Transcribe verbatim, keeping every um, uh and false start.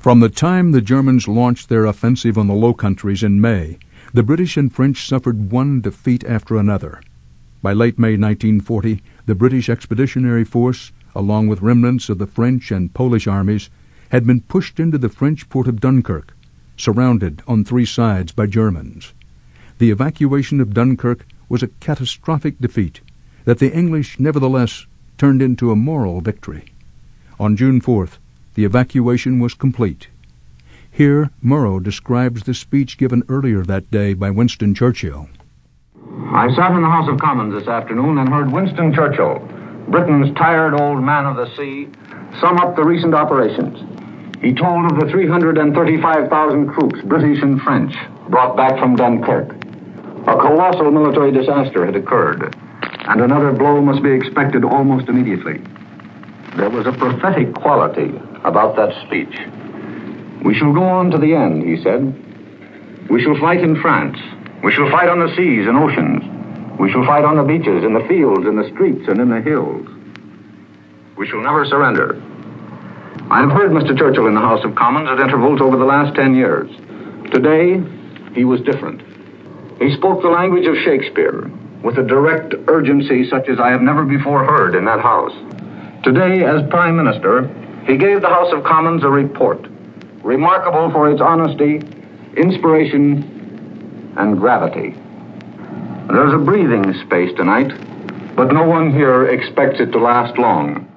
From the time the Germans launched their offensive on the Low Countries in May, the British and French suffered one defeat after another. By late May nineteen forty, the British Expeditionary Force, along with remnants of the French and Polish armies, had been pushed into the French port of Dunkirk, surrounded on three sides by Germans. The evacuation of Dunkirk was a catastrophic defeat that the English nevertheless turned into a moral victory. On June fourth, the evacuation was complete. Here, Murrow describes the speech given earlier that day by Winston Churchill. I sat in the House of Commons this afternoon and heard Winston Churchill, Britain's tired old man of the sea, sum up the recent operations. He told of the three hundred thirty-five thousand troops, British and French, brought back from Dunkirk. A colossal military disaster had occurred, and another blow must be expected almost immediately. There was a prophetic quality about that speech. We shall go on to the end, he said. We shall fight in France. We shall fight on the seas and oceans. We shall fight on the beaches, in the fields, in the streets, and in the hills. We shall never surrender. I have heard Mister Churchill in the House of Commons at intervals over the last ten years. Today, he was different. He spoke the language of Shakespeare with a direct urgency such as I have never before heard in that House. Today, as Prime Minister, he gave the House of Commons a report, remarkable for its honesty, inspiration, and gravity. There's a breathing space tonight, but no one here expects it to last long.